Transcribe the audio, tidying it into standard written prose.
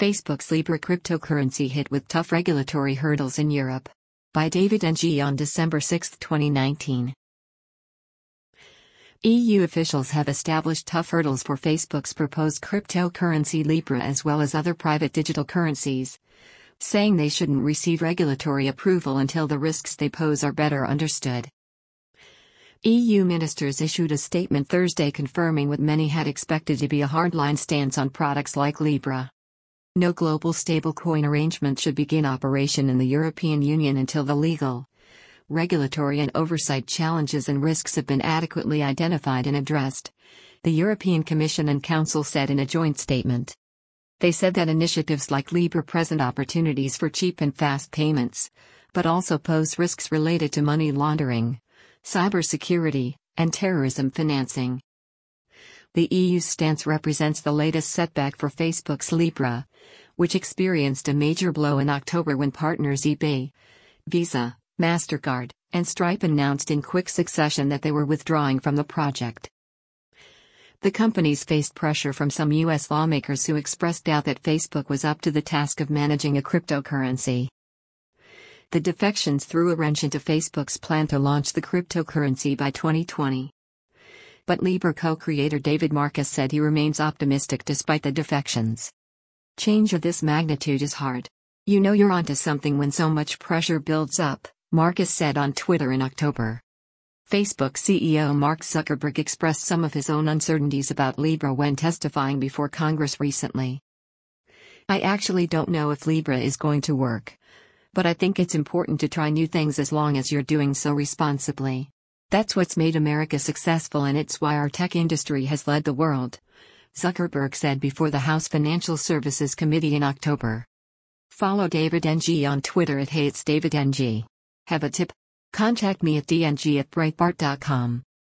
Facebook's Libra cryptocurrency hit with tough regulatory hurdles in Europe. By David Ng on December 6, 2019. EU officials have established tough hurdles for Facebook's proposed cryptocurrency Libra as well as other private digital currencies, saying they shouldn't receive regulatory approval until the risks they pose are better understood. EU ministers issued a statement Thursday confirming what many had expected to be a hardline stance on products like Libra. No global stablecoin arrangement should begin operation in the European Union until the legal, regulatory and oversight challenges and risks have been adequately identified and addressed, the European Commission and Council said in a joint statement. They said that initiatives like Libra present opportunities for cheap and fast payments, but also pose risks related to money laundering, cybersecurity, and terrorism financing. The EU's stance represents the latest setback for Facebook's Libra, which experienced a major blow in October when partners eBay, Visa, MasterCard, and Stripe announced in quick succession that they were withdrawing from the project. The companies faced pressure from some U.S. lawmakers who expressed doubt that Facebook was up to the task of managing a cryptocurrency. The defections threw a wrench into Facebook's plan to launch the cryptocurrency by 2020. But Libra co-creator David Marcus said he remains optimistic despite the defections. Change of this magnitude is hard. You know you're onto something when so much pressure builds up, Marcus said on Twitter in October. Facebook CEO Mark Zuckerberg expressed some of his own uncertainties about Libra when testifying before Congress recently. I actually don't know if Libra is going to work. But I think it's important to try new things as long as you're doing so responsibly. That's what's made America successful and it's why our tech industry has led the world, Zuckerberg said before the House Financial Services Committee in October. Follow David Ng on Twitter at @HeyIt'sDavidNG. Have a tip? Contact me at dng@breitbart.com.